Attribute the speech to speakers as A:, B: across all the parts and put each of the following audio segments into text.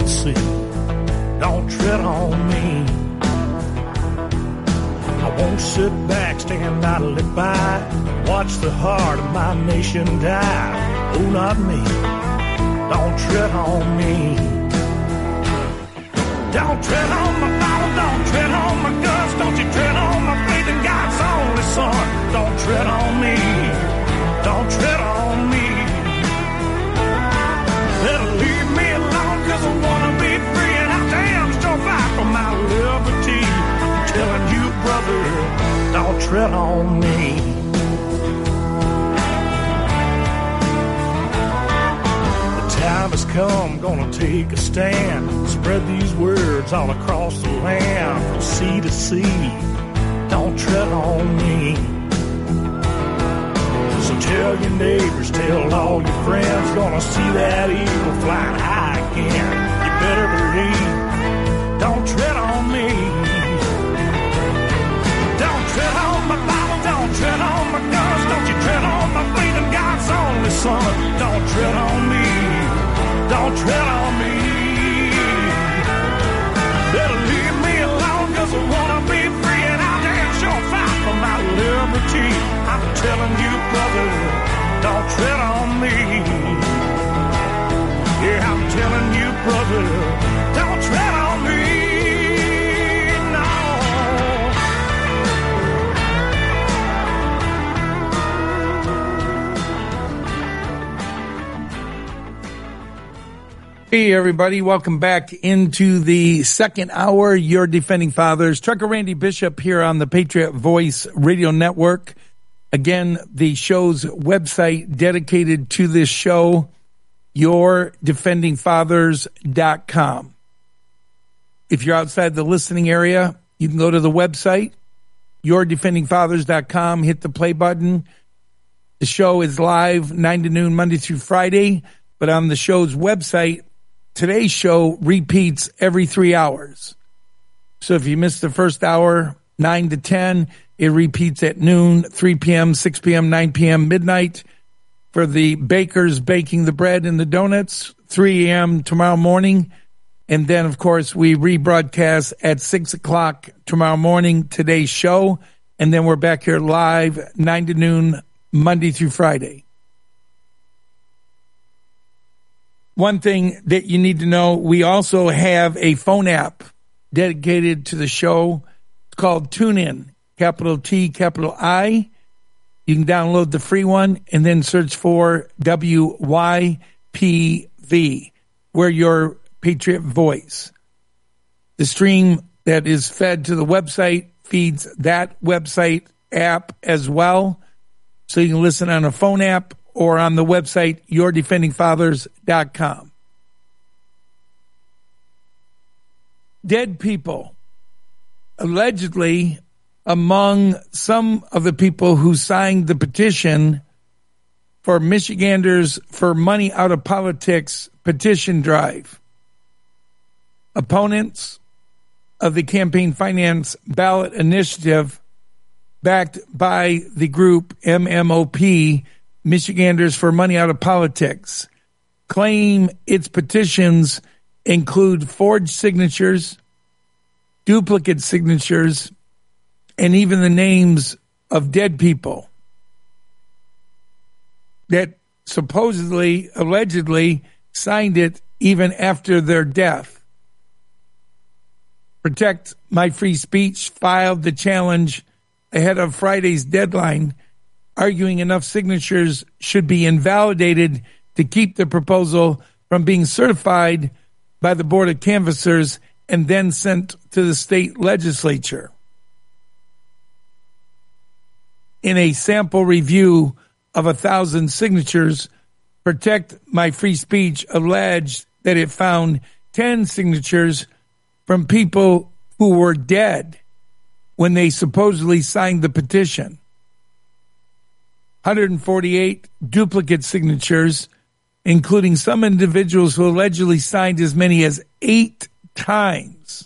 A: Red Sea. Don't tread on me. I won't sit back, stand idly by, watch the heart of my nation die. Oh, not me. Don't tread on me. Don't tread on my Bible, don't tread on my guts, don't you tread on my faith in God's only Son. Don't tread on me. Don't tread on me. Better leave me alone, 'cause I wanna be free, and I damn sure fight for my liberty. I'm telling you, brother, don't tread on me. The time has come, gonna take a stand, spread these words all across the land, from sea to sea. Don't tread on me. So tell your neighbors, tell all your friends, gonna see that eagle flying high again. You better believe, don't tread on me. Don't tread on my Bible, don't tread on my guns, don't you tread on my faith in God's only Son. Don't tread on me, don't tread on me. Better leave me alone, 'cause I wanna be free, and I'll damn sure fight for my liberty. I'm telling you, brother, don't tread on me. Yeah, I'm telling you, brother, don't tread on me. No.
B: Hey, everybody. Welcome back into the second hour. Your Defending Fathers. Trucker Randy Bishop here on the Patriot Voice Radio Network. Again, the show's website dedicated to this show, yourdefendingfathers.com. If you're outside the listening area, you can go to the website, yourdefendingfathers.com, hit the play button. The show is live 9 to noon, Monday through Friday, but on the show's website, today's show repeats every 3 hours. So if you missed the first hour, 9 to 10, it repeats at noon, 3 p.m., 6 p.m., 9 p.m., midnight. For the bakers baking the bread and the donuts, 3 a.m. tomorrow morning. And then, of course, we rebroadcast at 6 o'clock tomorrow morning, today's show. And then we're back here live, 9 to noon, Monday through Friday. One thing that you need to know, we also have a phone app dedicated to the show. It's called TuneIn, capital T, capital I. You can download the free one and then search for WYPV. We're your Patriot Voice. The stream that is fed to the website feeds that website app as well. So you can listen on a phone app or on the website, yourdefendingfathers.com. Dead people. Allegedly, among some of the people who signed the petition for Michiganders for Money Out of Politics petition drive, opponents of the campaign finance ballot initiative backed by the group MMOP, Michiganders for Money Out of Politics, claim its petitions include forged signatures, duplicate signatures, and even the names of dead people that supposedly, allegedly signed it even after their death. Protect My Free Speech filed the challenge ahead of Friday's deadline, arguing enough signatures should be invalidated to keep the proposal from being certified by the Board of Canvassers and then sent to the state legislature. In a sample review of 1,000 signatures, Protect My Free Speech alleged that it found 10 signatures from people who were dead when they supposedly signed the petition. 148 duplicate signatures, including some individuals who allegedly signed as many as 8 times,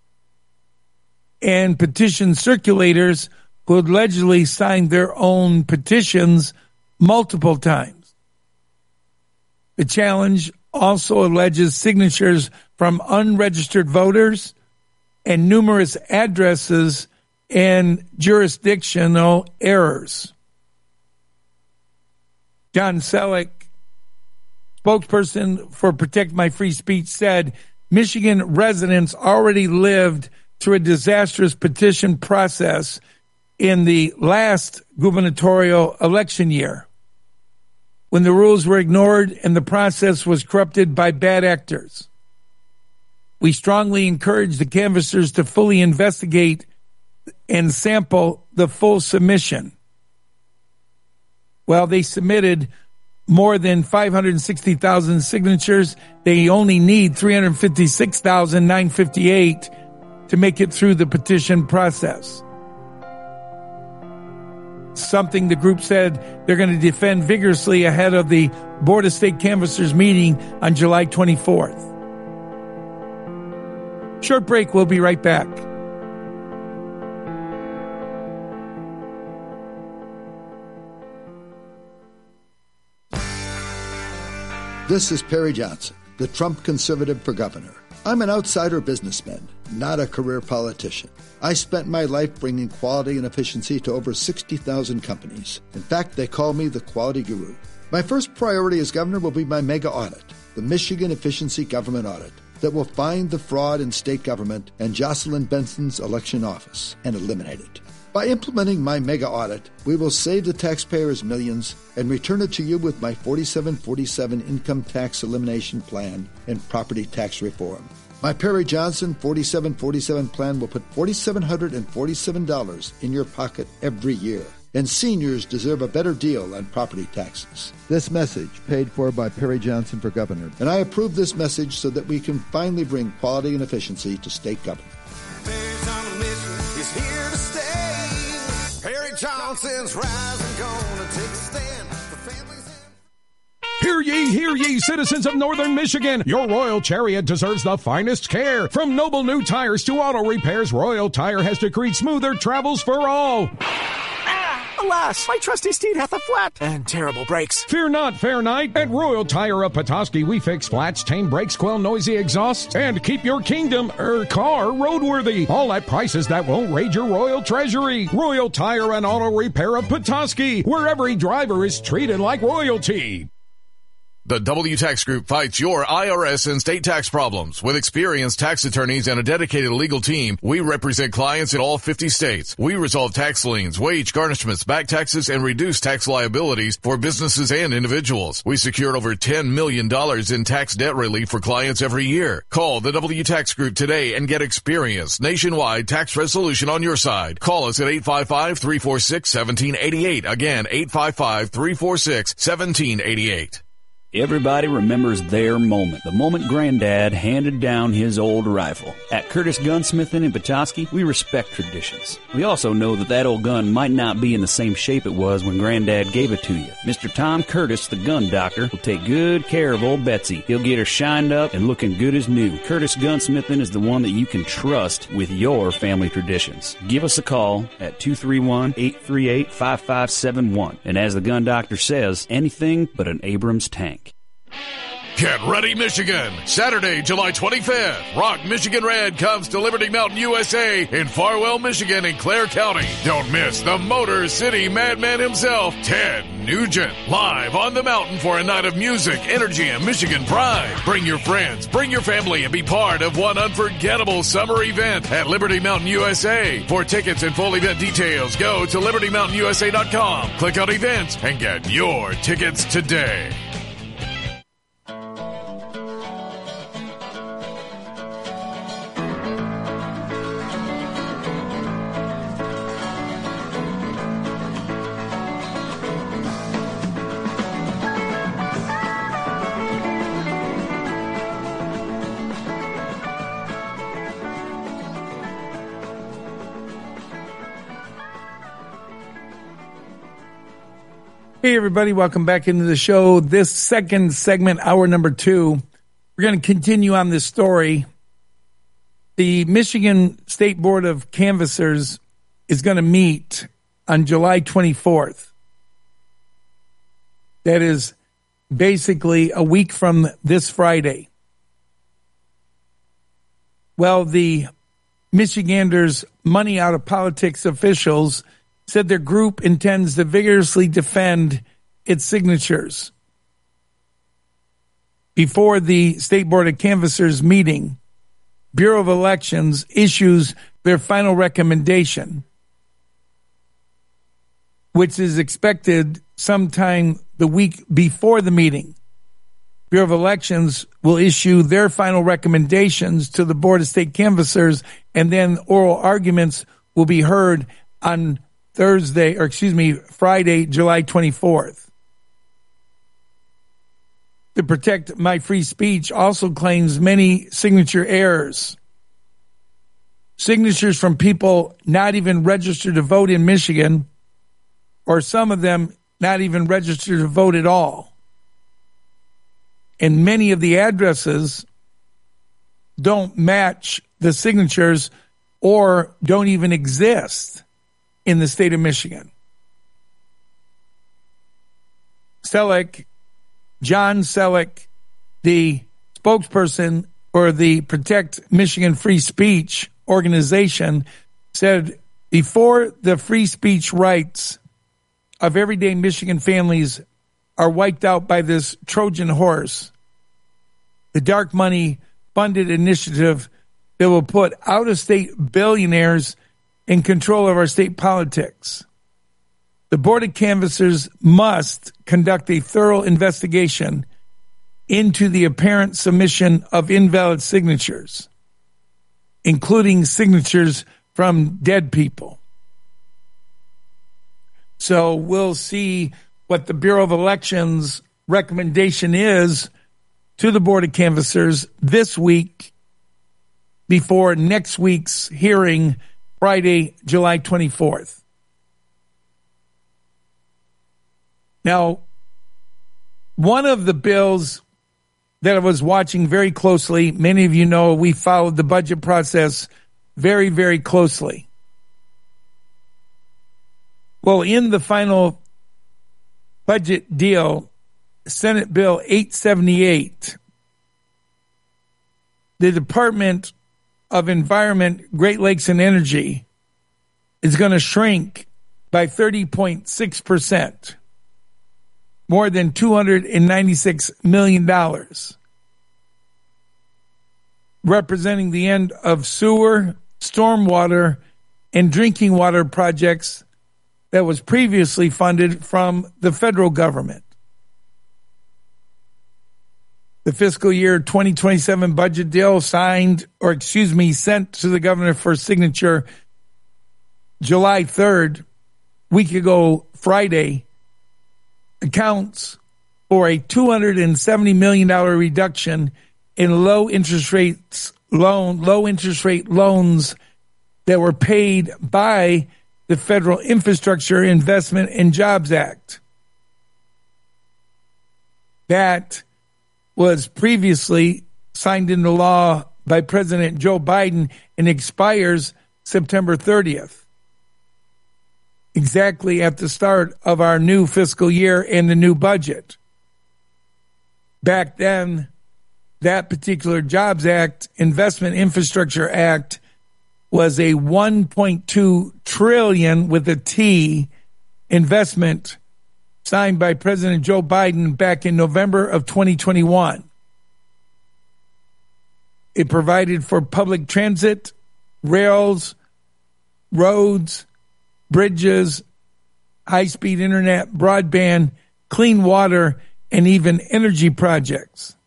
B: and petition circulators who allegedly signed their own petitions multiple times. The challenge also alleges signatures from unregistered voters and numerous addresses and jurisdictional errors. John Selleck, spokesperson for Protect My Free Speech, said Michigan residents already lived through a disastrous petition process in the last gubernatorial election year, when the rules were ignored and the process was corrupted by bad actors. We strongly encourage the canvassers to fully investigate and sample the full submission. Well, they submitted more than 560,000 signatures. They only need 356,958 to make it through the petition process. Something the group said they're going to defend vigorously ahead of the Board of State Canvassers meeting on July 24th. Short break, we'll be right back.
C: This is Perry Johnson, the Trump conservative for governor. I'm an outsider businessman, not a career politician. I spent my life bringing quality and efficiency to over 60,000 companies. In fact, they call me the quality guru. My first priority as governor will be my mega audit, the Michigan Efficiency Government Audit, that will find the fraud in state government and Jocelyn Benson's election office and eliminate it. By implementing my mega audit, we will save the taxpayers millions and return it to you with my 4747 income tax elimination plan and property tax reform. My Perry Johnson 4747 plan will put $4,747 in your pocket every year. And seniors deserve a better deal on property taxes. This message paid for by Perry Johnson for governor. And I approve this message so that we can finally bring quality and efficiency to state government.
D: Perry's on a mission, he's here to stay. Perry Johnson's rising, gonna take a stand for families.
E: Hear ye, citizens of Northern Michigan. Your Royal Chariot deserves the finest care. From noble new tires to auto repairs, Royal Tire has decreed smoother travels for all.
F: Alas, my trusty steed hath a flat and terrible brakes.
E: Fear not, fair knight. At Royal Tire of Petoskey, we fix flats, tame brakes, quell noisy exhausts, and keep your kingdom, car, roadworthy. All at prices that won't raid your royal treasury. Royal Tire and Auto Repair of Petoskey, where every driver is treated like royalty.
G: The WTax Group fights your IRS and state tax problems. With experienced tax attorneys and a dedicated legal team, we represent clients in all 50 states. We resolve tax liens, wage garnishments, back taxes, and reduce tax liabilities for businesses and individuals. We secured over $10 million in tax debt relief for clients every year. Call the WTax Group today and get experienced nationwide tax resolution on your side. Call us at 855-346-1788. Again, 855-346-1788.
H: Everybody remembers their moment, the moment Granddad handed down his old rifle. At Curtis Gunsmithing in Petoskey, we respect traditions. We also know that old gun might not be in the same shape it was when Granddad gave it to you. Mr. Tom Curtis, the gun doctor, will take good care of old Betsy. He'll get her shined up and looking good as new. Curtis Gunsmithing is the one that you can trust with your family traditions. Give us a call at 231-838-5571. And as the gun doctor says, anything but an Abrams tank.
G: Get ready, Michigan! Saturday, July 25th, Rock Michigan Red comes to Liberty Mountain, USA in Farwell, Michigan in Clare County. Don't miss the Motor City Madman himself, Ted Nugent, live on the mountain for a night of music, energy, and Michigan pride. Bring your friends, bring your family, and be part of one unforgettable summer event at Liberty Mountain, USA. For tickets and full event details, go to libertymountainusa.com, click on events, and get your tickets today.
B: Hey, everybody. Welcome back into the show. This second segment, hour number 2, we're going to continue on this story. The Michigan State Board of Canvassers is going to meet on July 24th. That is basically a week from this Friday. Well, the Michiganders Money Out of Politics officials said their group intends to vigorously defend its signatures. Before the State Board of Canvassers meeting, Bureau of Elections issues their final recommendation, which is expected sometime the week before the meeting. Bureau of Elections will issue their final recommendations to the Board of State Canvassers, and then oral arguments will be heard on Friday, July 24th. To protect my free speech also claims many signature errors. Signatures from people not even registered to vote in Michigan, or some of them not even registered to vote at all. And many of the addresses don't match the signatures or don't even exist in the state of Michigan. John Selleck, the spokesperson for the Protect Michigan Free Speech organization, said before the free speech rights of everyday Michigan families are wiped out by this Trojan horse, the dark money funded initiative that will put out-of-state billionaires in control of our state politics. The Board of Canvassers must conduct a thorough investigation into the apparent submission of invalid signatures, including signatures from dead people. So we'll see what the Bureau of Elections recommendation is to the Board of Canvassers this week before next week's hearing, Friday, July 24th. Now, one of the bills that I was watching very closely, many of you know we followed the budget process very, very closely. Well, in the final budget deal, Senate Bill 878, the Department of Environment, Great Lakes, and Energy is going to shrink by 30.6%, more than $296 million, representing the end of sewer, stormwater, and drinking water projects that was previously funded from the federal government. The fiscal year 2027 budget deal sent to the governor for signature July 3rd, week ago Friday, accounts for a $270 million reduction in low interest rate loans that were paid by the Federal Infrastructure Investment and Jobs Act. That was previously signed into law by President Joe Biden and expires September 30th, exactly at the start of our new fiscal year and the new budget. Back then, that particular Jobs Act, Investment Infrastructure Act, was a $1.2 trillion with a T investment signed by President Joe Biden back in November of 2021. It provided for public transit, rails, roads, bridges, high-speed internet, broadband, clean water, and even energy projects.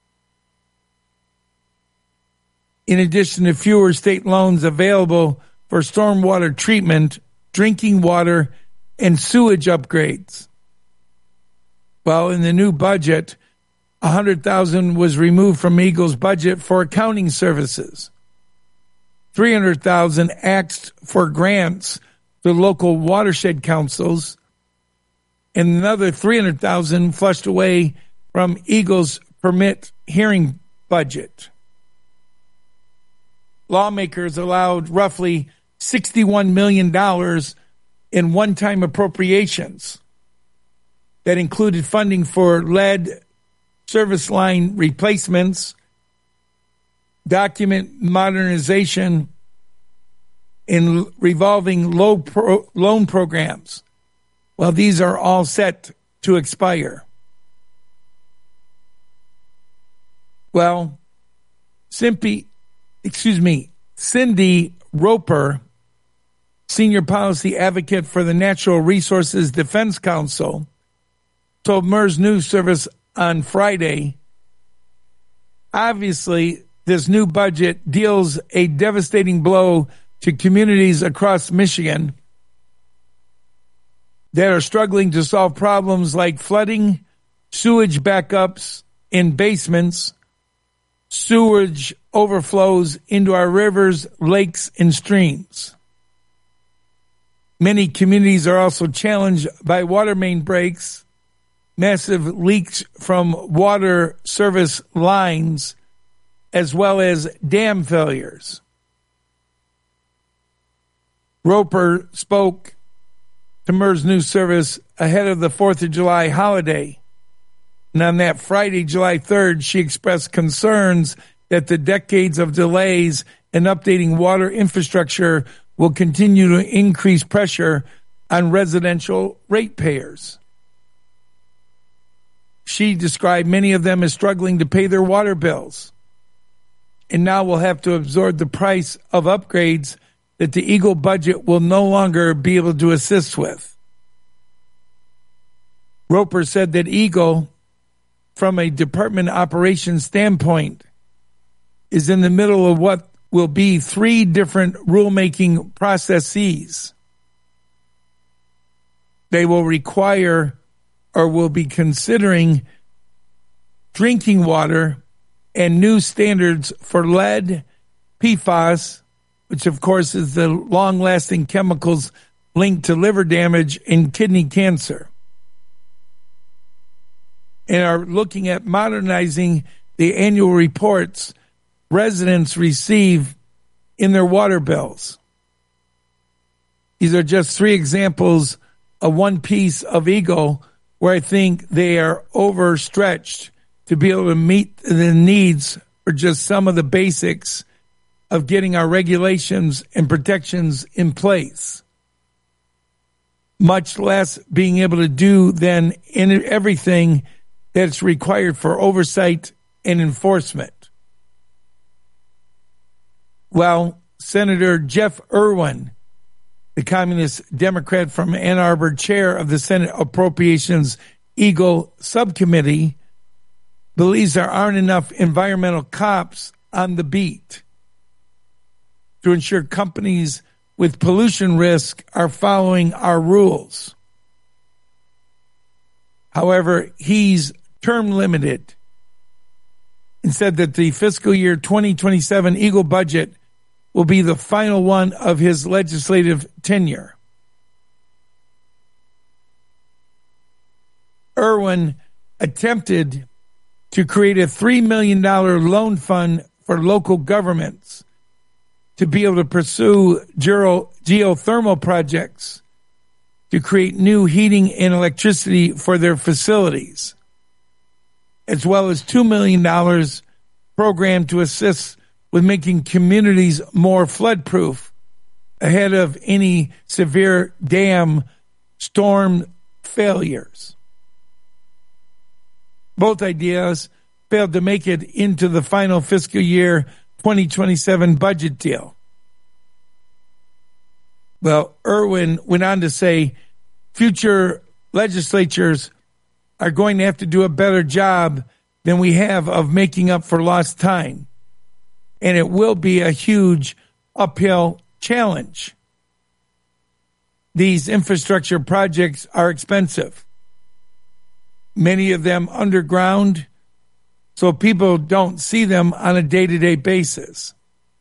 B: In addition to fewer state loans available for stormwater treatment, drinking water, and sewage upgrades. Well, in the new budget, $100,000 was removed from Eagle's budget for accounting services. $300,000 asked for grants to local watershed councils, and another $300,000 flushed away from Eagle's permit hearing budget. Lawmakers allowed roughly $61 million in one-time appropriations that included funding for lead service line replacements, document modernization, and revolving loan programs. Well, these are all set to expire. Well, Cindy Roper, senior policy advocate for the Natural Resources Defense Council, told MERS News Service on Friday, obviously, this new budget deals a devastating blow to communities across Michigan that are struggling to solve problems like flooding, sewage backups in basements, sewage overflows into our rivers, lakes, and streams. Many communities are also challenged by water main breaks, massive leaks from water service lines, as well as dam failures. Roper spoke to MERS News Service ahead of the 4th of July holiday. And on that Friday, July 3rd, she expressed concerns that the decades of delays in updating water infrastructure will continue to increase pressure on residential ratepayers. She described many of them as struggling to pay their water bills, and now will have to absorb the price of upgrades that the Eagle budget will no longer be able to assist with. Roper said that Eagle, from a department operations standpoint, is in the middle of what will be 3 different rulemaking processes. They will require or will be considering drinking water and new standards for lead, PFAS, which of course is the long-lasting chemicals linked to liver damage and kidney cancer, and are looking at modernizing the annual reports residents receive in their water bills. These are just 3 examples of one piece of Eagle where I think they are overstretched to be able to meet the needs for just some of the basics of getting our regulations and protections in place, much less being able to do then in everything that's required for oversight and enforcement. Well, Senator Jeff Irwin, the Communist Democrat from Ann Arbor, chair of the Senate Appropriations Eagle Subcommittee, believes there aren't enough environmental cops on the beat to ensure companies with pollution risk are following our rules. However, he's term limited and said that the fiscal year 2027 Eagle budget will be the final one of his legislative tenure. Irwin attempted to create a $3 million loan fund for local governments to be able to pursue geothermal projects to create new heating and electricity for their facilities, as well as $2 million program to assist with making communities more flood-proof ahead of any severe dam storm failures. Both ideas failed to make it into the final fiscal year 2027 budget deal. Well, Irwin went on to say future legislatures are going to have to do a better job than we have of making up for lost time. And it will be a huge uphill challenge. These infrastructure projects are expensive. Many of them underground, so people don't see them on a day-to-day basis.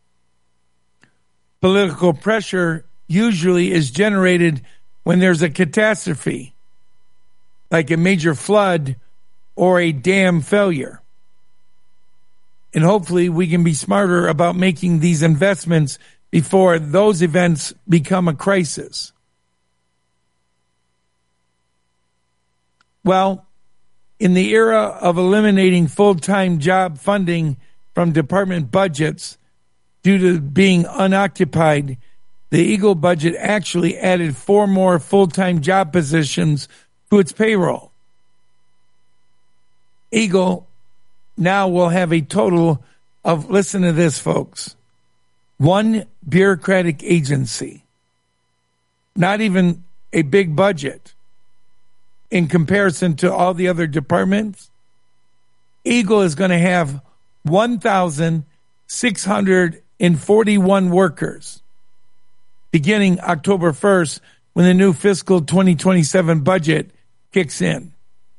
B: Political pressure usually is generated when there's a catastrophe, like a major flood or a dam failure. And hopefully we can be smarter about making these investments before those events become a crisis. Well, in the era of eliminating full-time job funding from department budgets due to being unoccupied, the Eagle budget actually added 4 more full-time job positions to its payroll. Eagle now will have a total of, listen to this, folks, 1 bureaucratic agency. Not even a big budget in comparison to all the other departments. Eagle is going to have 1,641 workers beginning October 1st when the new fiscal 2027 budget kicks in.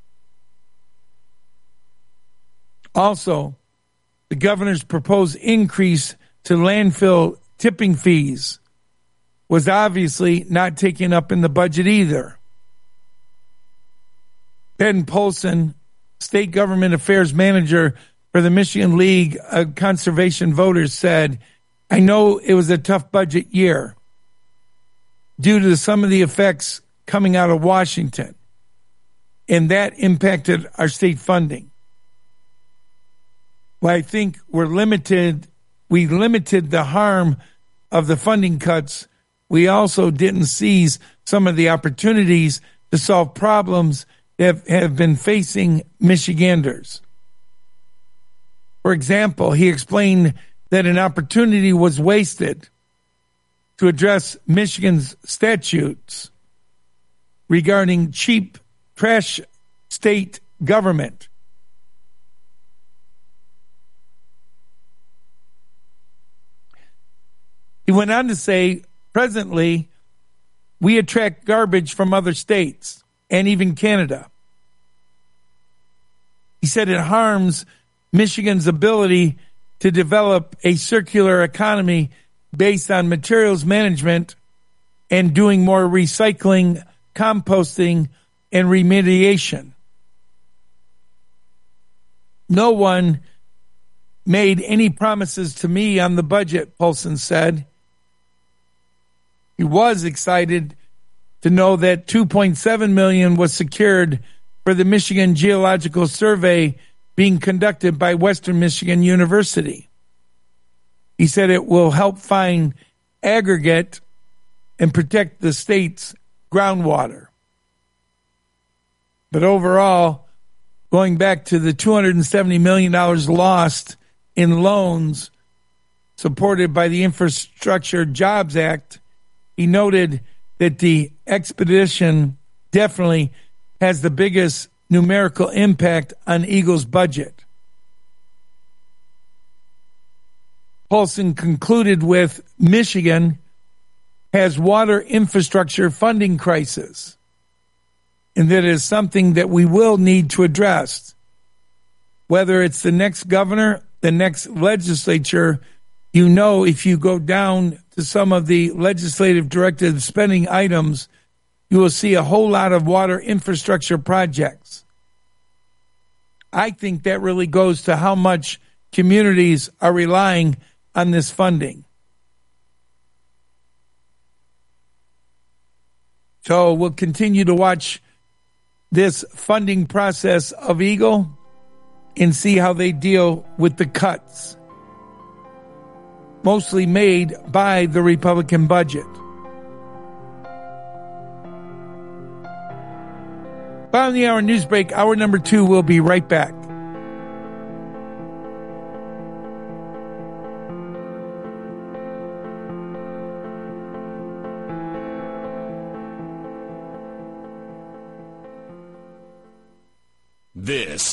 B: Also, the governor's proposed increase to landfill tipping fees was obviously not taken up in the budget either. Ben Polson, State Government Affairs Manager for the Michigan League of Conservation Voters, said, "I know it was a tough budget year due to some of the effects coming out of Washington, and that impacted our state funding. Well, I think we limited the harm of the funding cuts. We also didn't seize some of the opportunities to solve problems that have been facing Michiganders. For example, he explained that an opportunity was wasted to address Michigan's statutes regarding cheap trash state government. He went on to say, presently, we attract garbage from other states and even Canada. He said it harms Michigan's ability to develop a circular economy based on materials management and doing more recycling, composting, and remediation. No one made any promises to me on the budget," Polson said. He was excited to know that $2.7 million was secured for the Michigan Geological Survey being conducted by Western Michigan University. He said it will help find aggregate and protect the state's groundwater. But overall, going back to the $270 million lost in loans supported by the Infrastructure Jobs Act, he noted that the expedition definitely has the biggest numerical impact on Eagle's budget. Polson concluded with, Michigan has water infrastructure funding crisis, and that is something that we will need to address. Whether it's the next governor, the next legislature, you know, if you go down to some of the legislative directed spending items, you will see a whole lot of water infrastructure projects. I think that really goes to how much communities are relying on this funding. So we'll continue to watch this funding process of Eagle and see how they deal with the cuts, mostly made by the Republican budget. Bottom of the hour news break, hour number 2, we'll be right back.
G: This